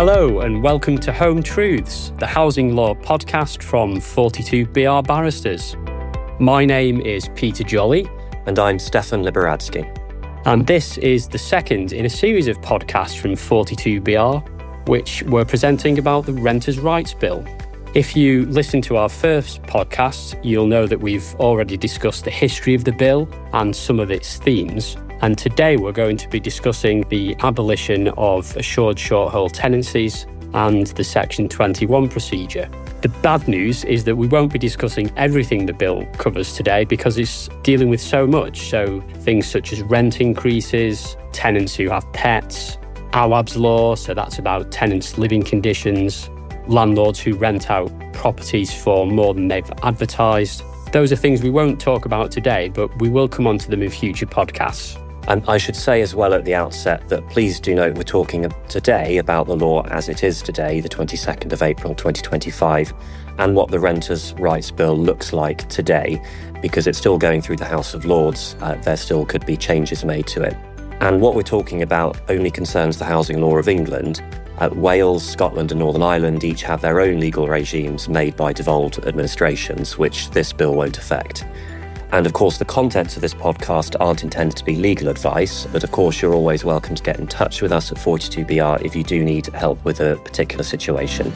Hello and welcome to Home Truths, the housing law podcast from 42BR Barristers. My name is Peter Jolly. And I'm Stefan Liberadsky. And this is the second in a series of podcasts from 42BR, which we're presenting about the Renters' Rights Bill. If you listen to our first podcast, you'll know that we've already discussed the history of the bill and some of its themes. And today we're going to be discussing the abolition of assured short-hold tenancies and the Section 21 procedure. The bad news is that we won't be discussing everything the bill covers today because it's dealing with so much. So things such as rent increases, tenants who have pets, AWAB's law, so that's about tenants' living conditions, landlords who rent out properties for more than they've advertised. Those are things we won't talk about today, but we will come on to them in future podcasts. And I should say as well at the outset that please do note we're talking today about the law as it is today, the 22nd of April 2025, and what the Renters' Rights Bill looks like today, because it's still going through the House of Lords. There still could be changes made to it. And what we're talking about only concerns the housing law of England. Wales, Scotland and Northern Ireland each have their own legal regimes made by devolved administrations, which this bill won't affect. And of course, the contents of this podcast aren't intended to be legal advice, but of course, you're always welcome to get in touch with us at 42BR if you do need help with a particular situation.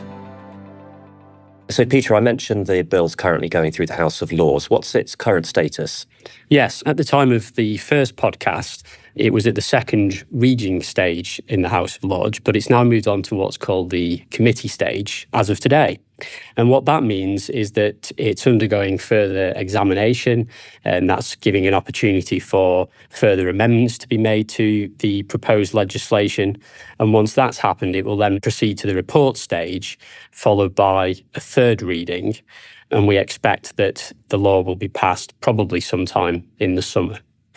So, Peter, I mentioned the bill's currently going through the House of Lords. What's its current status? Yes, at the time of the first podcast, it was at the second reading stage in the House of Lords, but it's now moved on to what's called the committee stage as of today. And what that means is that it's undergoing further examination, and that's giving an opportunity for further amendments to be made to the proposed legislation. And once that's happened, it will then proceed to the report stage, followed by a third reading. And we expect that the law will be passed probably sometime in the summer.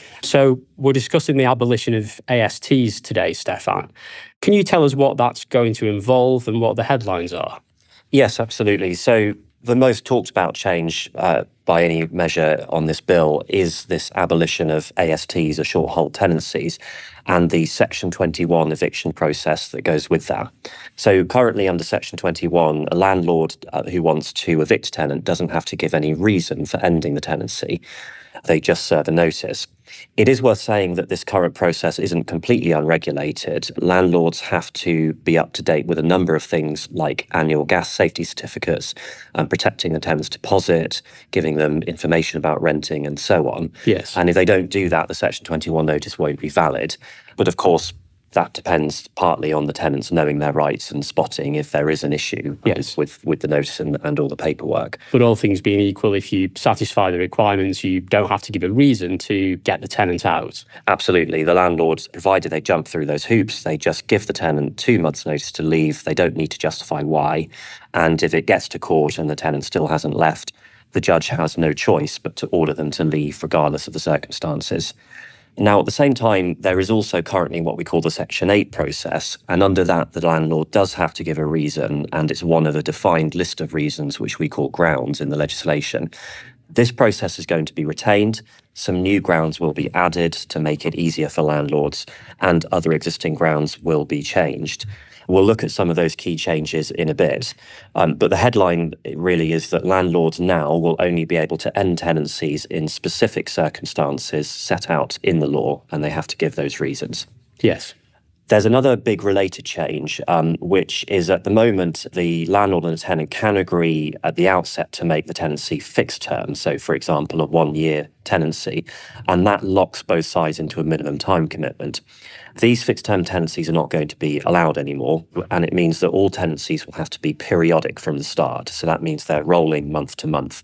So we're discussing the abolition of ASTs today, Stefan. Can you tell us what that's going to involve and what the headlines are? Yes, absolutely. So the most talked about change by any measure on this bill is this abolition of ASTs, or short-hold tenancies, and the Section 21 eviction process that goes with that. So currently under Section 21, a landlord who wants to evict a tenant doesn't have to give any reason for ending the tenancy. They just serve a notice. It is worth saying that this current process isn't completely unregulated. Landlords have to be up to date with a number of things like annual gas safety certificates, protecting the tenant's deposit, giving them information about renting and so on. Yes. And if they don't do that, the Section 21 notice won't be valid. But of course, that depends partly on the tenants knowing their rights and spotting if there is an issue with the notice and all the paperwork. But all things being equal, if you satisfy the requirements, you don't have to give a reason to get the tenant out. Absolutely. The landlord, provided they jump through those hoops, they just give the tenant 2 months' notice to leave. They don't need to justify why. And if it gets to court and the tenant still hasn't left, the judge has no choice but to order them to leave regardless of the circumstances. Now, at the same time, there is also currently what we call the Section 8 process, and under that, the landlord does have to give a reason, and it's one of a defined list of reasons which we call grounds in the legislation. This process is going to be retained. Some new grounds will be added to make it easier for landlords, and other existing grounds will be changed. We'll look at some of those key changes in a bit. But the headline really is that landlords now will only be able to end tenancies in specific circumstances set out in the law, and they have to give those reasons. Yes. There's another big related change, which is at the moment, the landlord and the tenant can agree at the outset to make the tenancy fixed term. So, for example, a 1-year tenancy, and that locks both sides into a minimum time commitment. These fixed term tenancies are not going to be allowed anymore, and it means that all tenancies will have to be periodic from the start. So that means they're rolling month to month.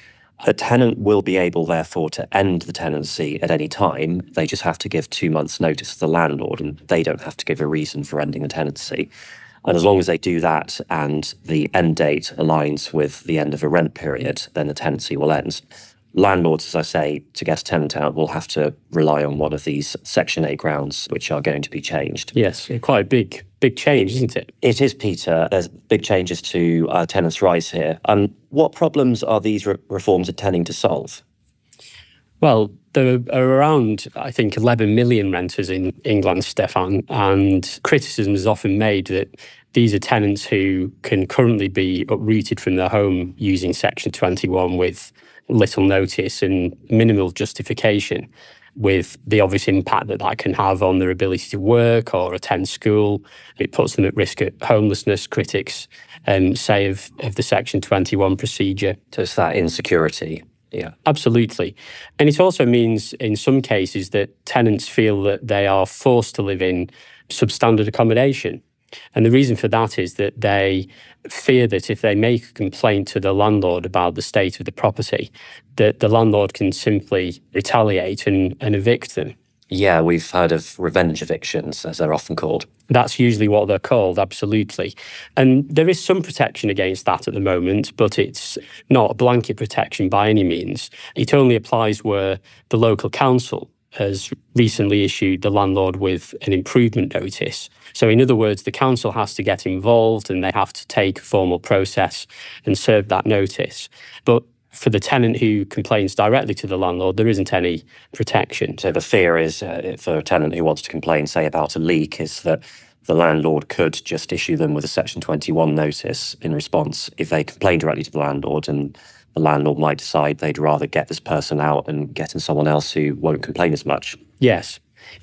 A tenant will be able, therefore, to end the tenancy at any time. They just have to give 2 months' notice to the landlord, and they don't have to give a reason for ending the tenancy. And as long as they do that and the end date aligns with the end of a rent period, then the tenancy will end. Landlords, as I say, to get a tenant out will have to rely on one of these Section 8 grounds, which are going to be changed. Yes, quite a big change, isn't it? It is, Peter. There's big changes to tenants' rights here. What problems are these reforms intending to solve? Well, There are around, I think, 11 million renters in England, Stefan, and criticism is often made that these are tenants who can currently be uprooted from their home using Section 21 with little notice and minimal justification, with the obvious impact that that can have on their ability to work or attend school. It puts them at risk of homelessness, critics say of the Section 21 procedure. So it's that insecurity. Yeah, absolutely. And it also means in some cases that tenants feel that they are forced to live in substandard accommodation. And the reason for that is that they fear that if they make a complaint to the landlord about the state of the property, that the landlord can simply retaliate and evict them. Yeah, we've heard of revenge evictions, as they're often called. That's usually what they're called, absolutely. And there is some protection against that at the moment, but it's not a blanket protection by any means. It only applies where the local council has recently issued the landlord with an improvement notice. So in other words, the council has to get involved and they have to take a formal process and serve that notice. But for the tenant who complains directly to the landlord, there isn't any protection. So the fear is, for a tenant who wants to complain, say, about a leak, is that the landlord could just issue them with a Section 21 notice in response if they complain directly to the landlord, and the landlord might decide they'd rather get this person out and get in someone else who won't complain as much. Yes.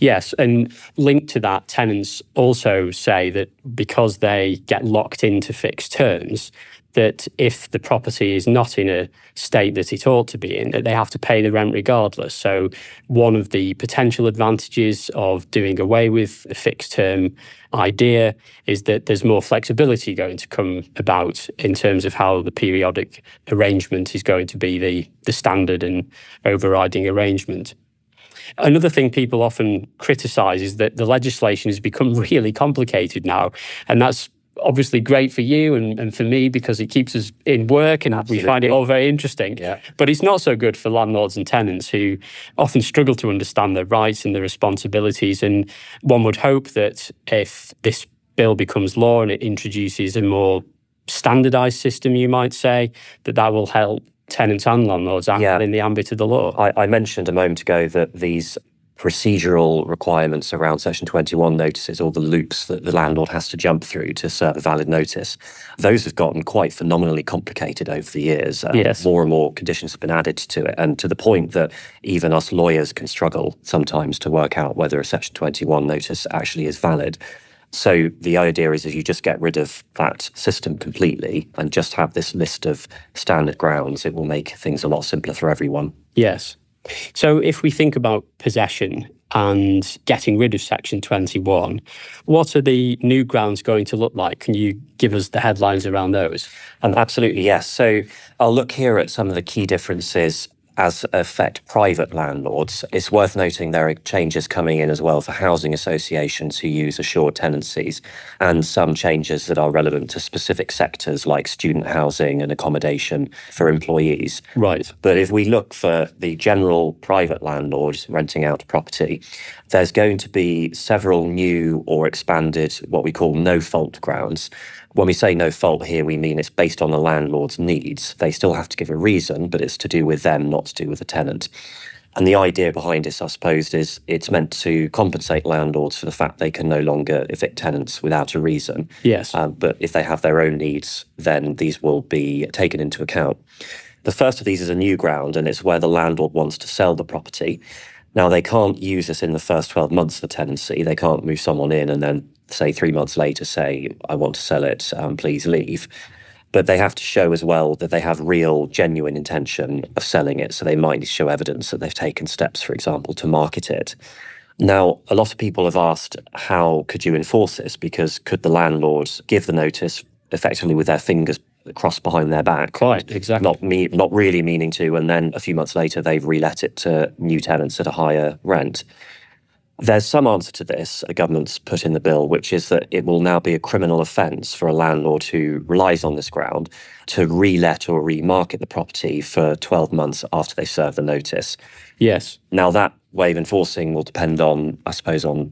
And linked to that, tenants also say that because they get locked into fixed terms, that if the property is not in a state that it ought to be in, that they have to pay the rent regardless. So one of the potential advantages of doing away with the fixed term idea is that there's more flexibility going to come about in terms of how the periodic arrangement is going to be the standard and overriding arrangement. Another thing people often criticise is that the legislation has become really complicated now, and that's obviously great for you and for me because it keeps us in work and we find it all very interesting. Yeah. But it's not so good for landlords and tenants who often struggle to understand their rights and their responsibilities. And one would hope that if this bill becomes law and it introduces a more standardised system, you might say, that will help tenants and landlords act in the ambit of the law. I mentioned a moment ago that these procedural requirements around Section 21 notices, or the loops that the landlord has to jump through to serve a valid notice, those have gotten quite phenomenally complicated over the years. Yes. More and more conditions have been added to it, and to the point that even us lawyers can struggle sometimes to work out whether a Section 21 notice actually is valid. So the idea is if you just get rid of that system completely and just have this list of standard grounds, it will make things a lot simpler for everyone. Yes. So if we think about possession and getting rid of Section 21, what are the new grounds going to look like? Can you give us the headlines around those? Absolutely, yes. So I'll look here at some of the key differences as affect private landlords. It's worth noting there are changes coming in as well for housing associations who use assured tenancies, and some changes that are relevant to specific sectors like student housing and accommodation for employees. Right. But if we look for the general private landlord renting out property, there's going to be several new or expanded what we call no-fault grounds. When we say no fault here, we mean it's based on the landlord's needs. They still have to give a reason, but it's to do with them, not to do with the tenant. And the idea behind this, I suppose, is it's meant to compensate landlords for the fact they can no longer evict tenants without a reason. Yes. But if they have their own needs, then these will be taken into account. The first of these is a new ground, and it's where the landlord wants to sell the property. Now, they can't use this in the first 12 months of the tenancy. They can't move someone in and then, say, 3 months later say, I want to sell it, please leave. But they have to show as well that they have real, genuine intention of selling it. So they might show evidence that they've taken steps, for example, to market it. Now, a lot of people have asked, how could you enforce this? Because could the landlord give the notice effectively with their fingers crossed behind their back? Quite, exactly. Not really meaning to, and then a few months later they've relet it to new tenants at a higher rent. There's some answer to this a government's put in the bill, which is that it will now be a criminal offence for a landlord who relies on this ground to relet or remarket the property for 12 months after they serve the notice. Yes. Now, that way of enforcing will depend on, I suppose, on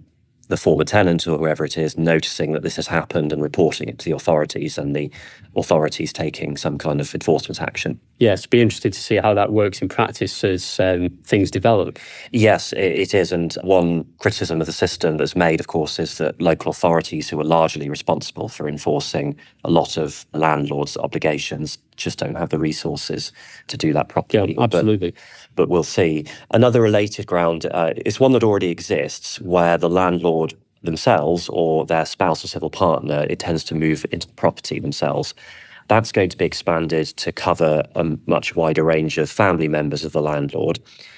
the former tenant or whoever it is noticing that this has happened and reporting it to the authorities, and the authorities taking some kind of enforcement action. Yes, be interested to see how that works in practice as things develop. Yes, it is. And one criticism of the system that's made, of course, is that local authorities, who are largely responsible for enforcing a lot of landlords' obligations, just don't have the resources to do that properly. Yeah, absolutely. But we'll see. Another related ground is one that already exists, where the landlord themselves or their spouse or civil partner, it tends to move into the property themselves. That's going to be expanded to cover a much wider range of family members of the landlord.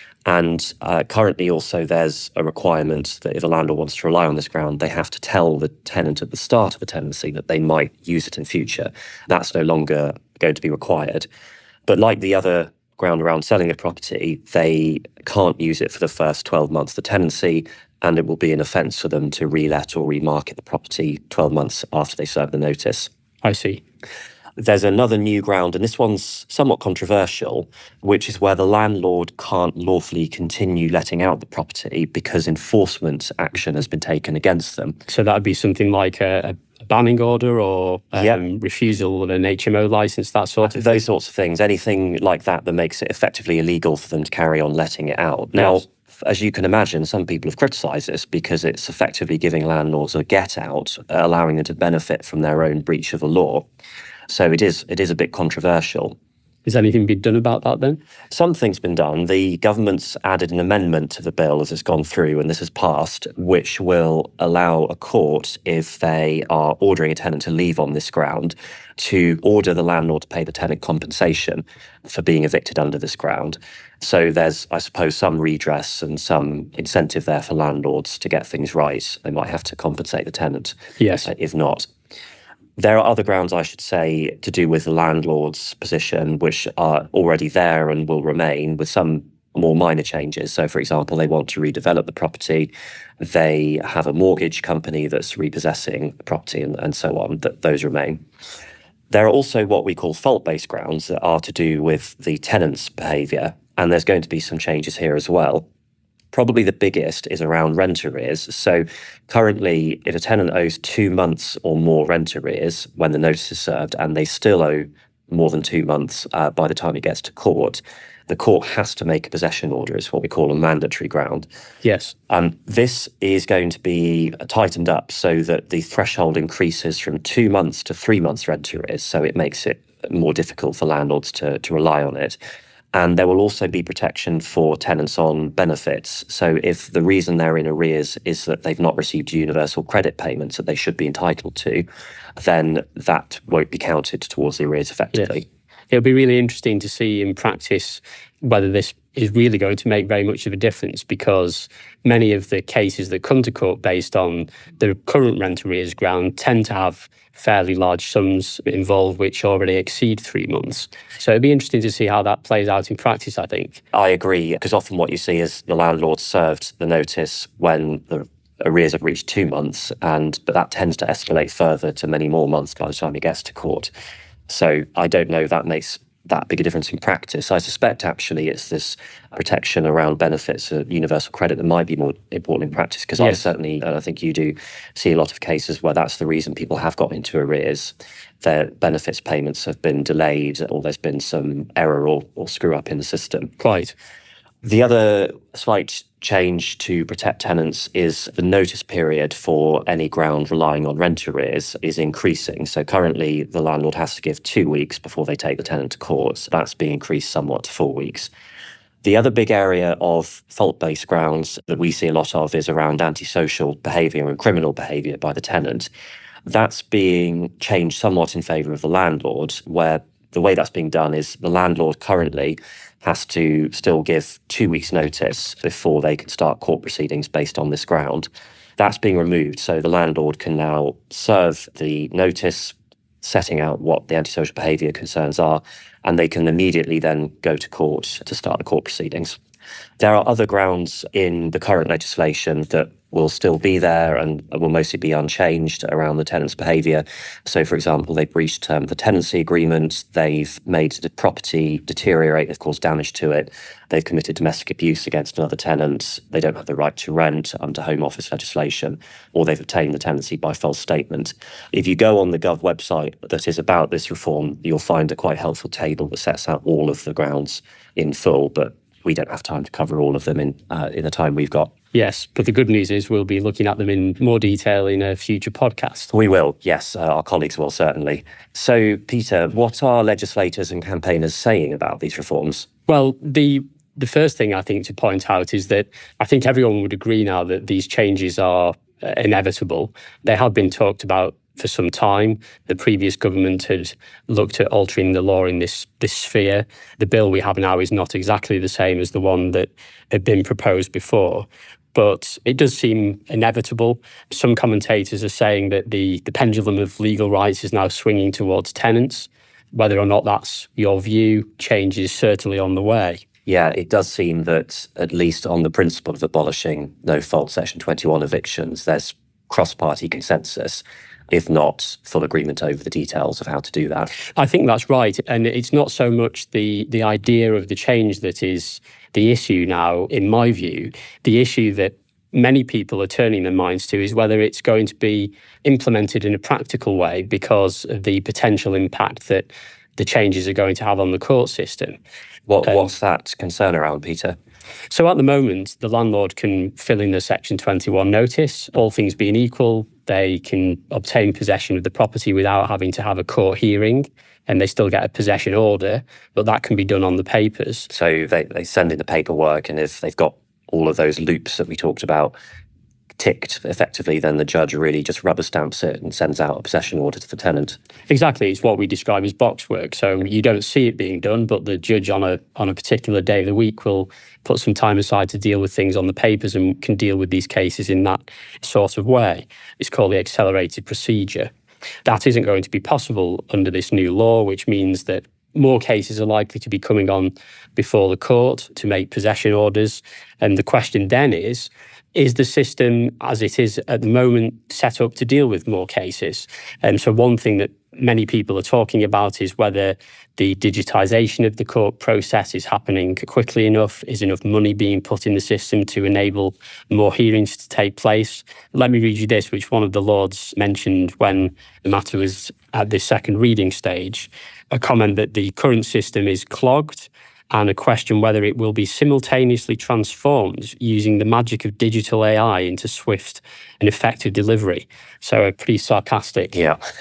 And currently also there's a requirement that if a landlord wants to rely on this ground, they have to tell the tenant at the start of a tenancy that they might use it in future. That's no longer going to be required. But like the other ground around selling a property, they can't use it for the first 12 months of the tenancy, and it will be an offence for them to relet or remarket the property 12 months after they serve the notice. I see. There's another new ground, and this one's somewhat controversial, which is where the landlord can't lawfully continue letting out the property because enforcement action has been taken against them. So that would be something like a banning order or refusal of an HMO licence, that sort of thing? Those sorts of things. Anything like that makes it effectively illegal for them to carry on letting it out. Now, Yes. As you can imagine, some people have criticised this because it's effectively giving landlords a get-out, allowing them to benefit from their own breach of the law. So it is a bit controversial. Has anything been done about that then? Something's been done. The government's added an amendment to the bill as it's gone through, and this has passed, which will allow a court, if they are ordering a tenant to leave on this ground, to order the landlord to pay the tenant compensation for being evicted under this ground. So there's, I suppose, some redress and some incentive there for landlords to get things right. They might have to compensate the tenant. Yes. If not. There are other grounds, I should say, to do with the landlord's position, which are already there and will remain, with some more minor changes. So, for example, they want to redevelop the property. They have a mortgage company that's repossessing the property and so on. Those remain. There are also what we call fault-based grounds that are to do with the tenant's behaviour, and there's going to be some changes here as well. Probably the biggest is around rent arrears. So currently, if a tenant owes 2 months or more rent arrears when the notice is served, and they still owe more than 2 months by the time it gets to court, the court has to make a possession order. It's what we call a mandatory ground. Yes. This is going to be tightened up so that the threshold increases from 2 months to 3 months rent arrears. So it makes it more difficult for landlords to rely on it. And there will also be protection for tenants on benefits. So if the reason they're in arrears is that they've not received universal credit payments that they should be entitled to, then that won't be counted towards the arrears effectively. Yes. It'll be really interesting to see in practice whether this is really going to make very much of a difference, because many of the cases that come to court based on the current rent arrears ground tend to have fairly large sums involved which already exceed 3 months. So it'd be interesting to see how that plays out in practice, I think. I agree, because often what you see is the landlord served the notice when the arrears have reached 2 months, but that tends to escalate further to many more months by the time it gets to court. So I don't know if that makes that big a difference in practice. I suspect actually it's this protection around benefits, universal credit, that might be more important in practice, because Yes. I certainly, and I think you do, see a lot of cases where that's the reason people have got into arrears. Their benefits payments have been delayed, or there's been some error or screw up in the system. Quite. The other slight change to protect tenants is the notice period for any ground relying on rent arrears is increasing. So currently the landlord has to give 2 weeks before they take the tenant to court. That's being increased somewhat to 4 weeks. The other big area of fault-based grounds that we see a lot of is around antisocial behaviour and criminal behaviour by the tenant. That's being changed somewhat in favour of the landlord, where the way that's being done is the landlord currently has to still give 2 weeks' notice before they can start court proceedings based on this ground. That's being removed, so the landlord can now serve the notice setting out what the antisocial behaviour concerns are, and they can immediately then go to court to start the court proceedings. There are other grounds in the current legislation that will still be there and will mostly be unchanged around the tenant's behaviour. So, for example, they've breached the tenancy agreement, they've made the property deteriorate, they've caused damage to it, they've committed domestic abuse against another tenant, they don't have the right to rent under Home Office legislation, or they've obtained the tenancy by false statement. If you go on the Gov website that is about this reform, you'll find a quite helpful table that sets out all of the grounds in full, but we don't have time to cover all of them in the time we've got. Yes, but the good news is we'll be looking at them in more detail in a future podcast. We will, yes, our colleagues will certainly. So, Peter, what are legislators and campaigners saying about these reforms? Well, the first thing I think to point out is that I think everyone would agree now that these changes are inevitable. They have been talked about for some time. The previous government had looked at altering the law in this sphere. The bill we have now is not exactly the same as the one that had been proposed before, but it does seem inevitable. Some commentators are saying that the pendulum of legal rights is now swinging towards tenants. Whether or not that's your view, change is certainly on the way. Yeah, it does seem that, at least on the principle of abolishing no-fault Section 21 evictions, there's cross-party consensus, if not full agreement over the details of how to do that. I think that's right. And it's not so much the idea of the change that is the issue now, in my view. The issue that many people are turning their minds to is whether it's going to be implemented in a practical way because of the potential impact that the changes are going to have on the court system. What's that concern around, Peter? So at the moment, the landlord can fill in the Section 21 notice. All things being equal, they can obtain possession of the property without having to have a court hearing, and they still get a possession order, but that can be done on the papers. So they send in the paperwork, and if they've got all of those loops that we talked about ticked effectively, then the judge really just rubber stamps it and sends out a possession order to the tenant. Exactly. It's what we describe as box work. So you don't see it being done, but the judge on a particular day of the week will put some time aside to deal with things on the papers and can deal with these cases in that sort of way. It's called the accelerated procedure. That isn't going to be possible under this new law, which means that more cases are likely to be coming on before the court to make possession orders. And the question then is the system as it is at the moment set up to deal with more cases? And so one thing that many people are talking about is whether the digitisation of the court process is happening quickly enough, is enough money being put in the system to enable more hearings to take place. Let me read you this, which one of the Lords mentioned when the matter was at this second reading stage, a comment that the current system is clogged, and a question whether it will be simultaneously transformed using the magic of digital AI into swift and effective delivery. So a pretty sarcastic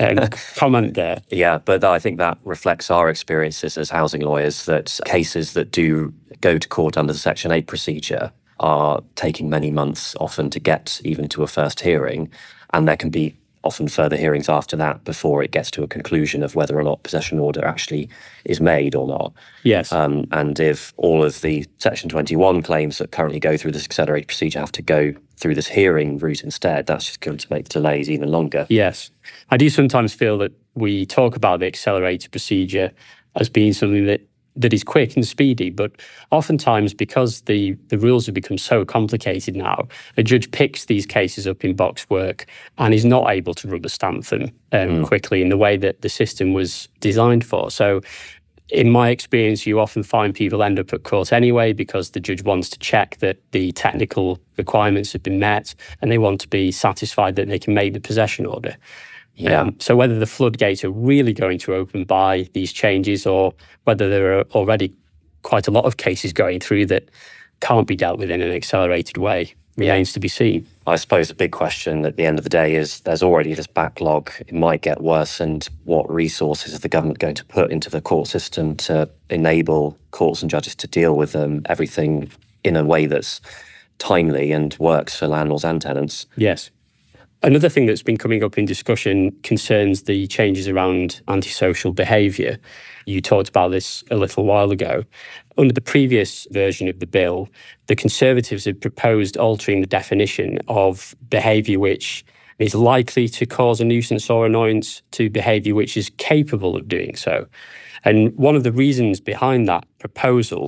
comment there. Yeah, but I think that reflects our experiences as housing lawyers, that cases that do go to court under the Section 8 procedure are taking many months often to get even to a first hearing, and there can be often further hearings after that before it gets to a conclusion of whether or not possession order actually is made or not. Yes. And if all of the Section 21 claims that currently go through this accelerated procedure have to go through this hearing route instead, that's just going to make the delays even longer. Yes. I do sometimes feel that we talk about the accelerated procedure as being something that is quick and speedy, but oftentimes because the rules have become so complicated now, a judge picks these cases up in box work and is not able to rubber stamp them quickly in the way that the system was designed for. So in my experience, you often find people end up at court anyway because the judge wants to check that the technical requirements have been met and they want to be satisfied that they can make the possession order. Yeah. So whether the floodgates are really going to open by these changes or whether there are already quite a lot of cases going through that can't be dealt with in an accelerated way remains to be seen. I suppose the big question at the end of the day is there's already this backlog. It might get worse, and what resources is the government going to put into the court system to enable courts and judges to deal with everything in a way that's timely and works for landlords and tenants? Yes. Another thing that's been coming up in discussion concerns the changes around antisocial behaviour. You talked about this a little while ago. Under the previous version of the bill, the Conservatives had proposed altering the definition of behaviour which is likely to cause a nuisance or annoyance to behaviour which is capable of doing so. And one of the reasons behind that proposal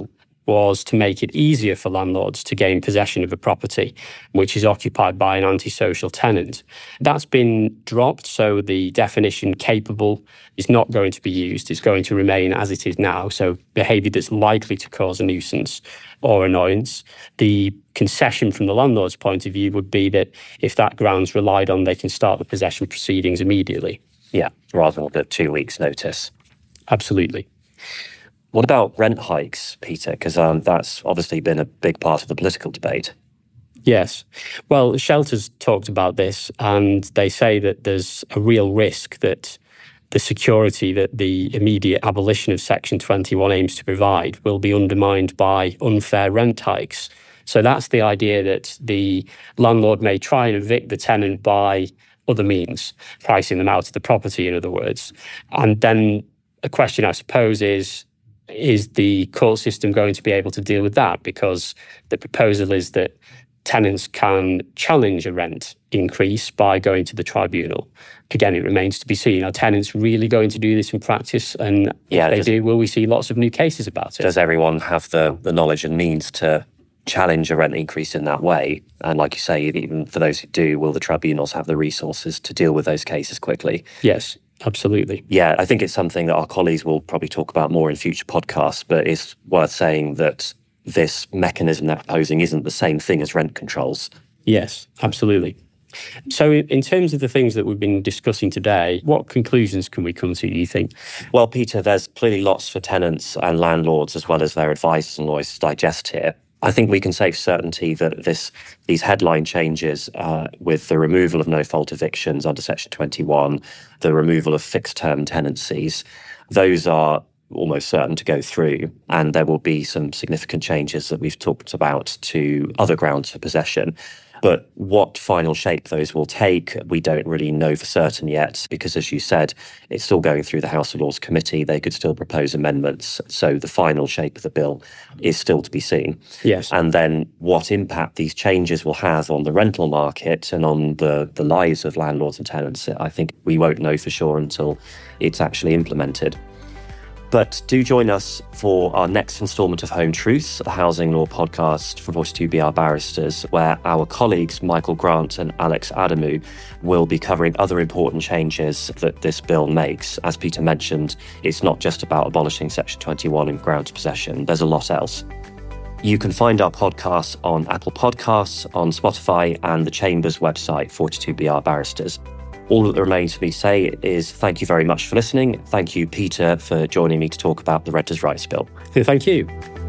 was to make it easier for landlords to gain possession of a property which is occupied by an antisocial tenant. That's been dropped, so the definition capable is not going to be used. It's going to remain as it is now, so behaviour that's likely to cause a nuisance or annoyance. The concession from the landlord's point of view would be that if that ground's relied on, they can start the possession proceedings immediately. Yeah, rather than the 2 weeks' notice. Absolutely. What about rent hikes, Peter? Because that's obviously been a big part of the political debate. Yes. Well, Shelter's talked about this, and they say that there's a real risk that the security that the immediate abolition of Section 21 aims to provide will be undermined by unfair rent hikes. So that's the idea that the landlord may try and evict the tenant by other means, pricing them out of the property, in other words. And then a question, I suppose, is the court system going to be able to deal with that? Because the proposal is that tenants can challenge a rent increase by going to the tribunal. Again, it remains to be seen. Are tenants really going to do this in practice? And if they do, will we see lots of new cases about it? Does everyone have the knowledge and means to challenge a rent increase in that way? And like you say, even for those who do, will the tribunals have the resources to deal with those cases quickly? Yes. Absolutely. Yeah, I think it's something that our colleagues will probably talk about more in future podcasts, but it's worth saying that this mechanism they're proposing isn't the same thing as rent controls. Yes, absolutely. So in terms of the things that we've been discussing today, what conclusions can we come to, do you think? Well, Peter, there's clearly lots for tenants and landlords as well as their advisors and lawyers to digest here. I think we can say for certainty that these headline changes with the removal of no-fault evictions under Section 21, the removal of fixed-term tenancies, those are almost certain to go through. And there will be some significant changes that we've talked about to other grounds for possession. But what final shape those will take, we don't really know for certain yet, because as you said, it's still going through the House of Lords Committee. They could still propose amendments. So the final shape of the bill is still to be seen. Yes. And then what impact these changes will have on the rental market and on the lives of landlords and tenants, I think we won't know for sure until it's actually implemented. But do join us for our next instalment of Home Truths, the housing law podcast for 42BR barristers, where our colleagues Michael Grant and Alex Adamu will be covering other important changes that this bill makes. As Peter mentioned, it's not just about abolishing Section 21 and grounds possession. There's a lot else. You can find our podcasts on Apple Podcasts, on Spotify, and the Chamber's website, 42BR Barristers. All that remains for me to say is thank you very much for listening. Thank you, Peter, for joining me to talk about the Renters' Rights Bill. Thank you.